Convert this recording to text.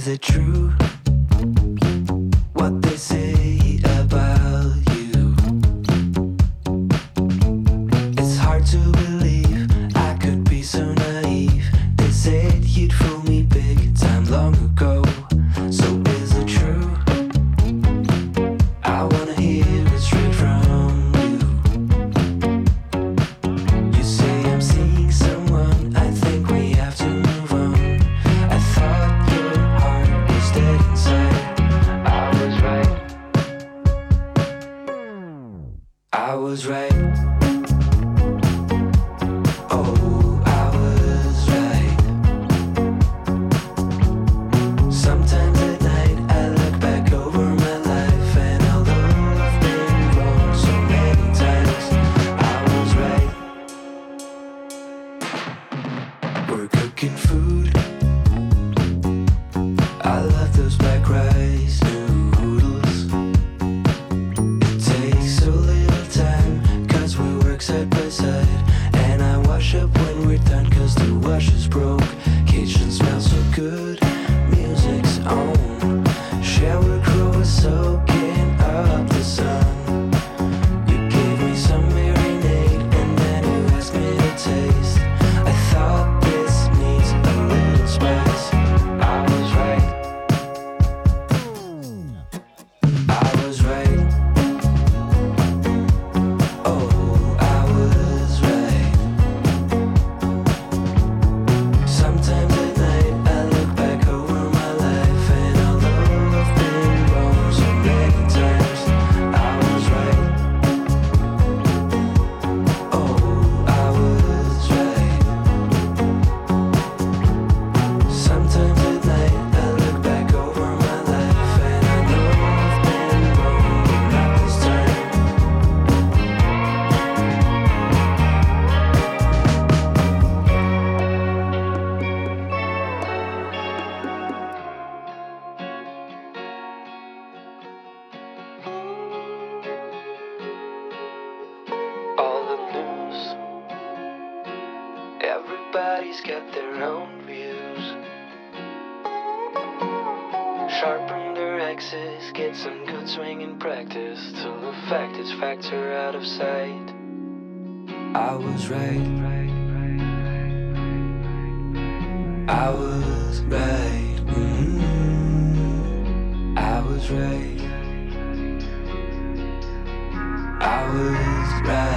Is it true what they say about you? It's hard to believe I could be so naive. They said you'd fool me big time long ago. So is it true? I wanna hear it straight from you. You say I'm seeing someone, I think we have to move on. I thought your heart was dead inside. I was right. I was right. Oh, I was right. Sometimes at night I look back over my life, and although I've been wrong so many times, I was right. We're cooking food. I love those black rice noodles. It takes so little time, 'cause we work side by side. And I wash up when we're done, 'cause the washer's broke. Kitchen smells so good, music's on. Shower crow is soaking up the sun. You gave me some marinade, and then you asked me to taste. I thought this needs a little spice. I was right. I was right. Oh, I was right. Sometimes at night I look back over my life, and although I've been wrong so many times, I was right. Oh, I was right. Sometimes at night I look back over my life, and I know I've been wrong, but not this time. All the news, everybody's got their own views. Sharpen their axes, get some good swinging practice, till the fact is facts are out of sight. I was right. I was right. I was right. I was right.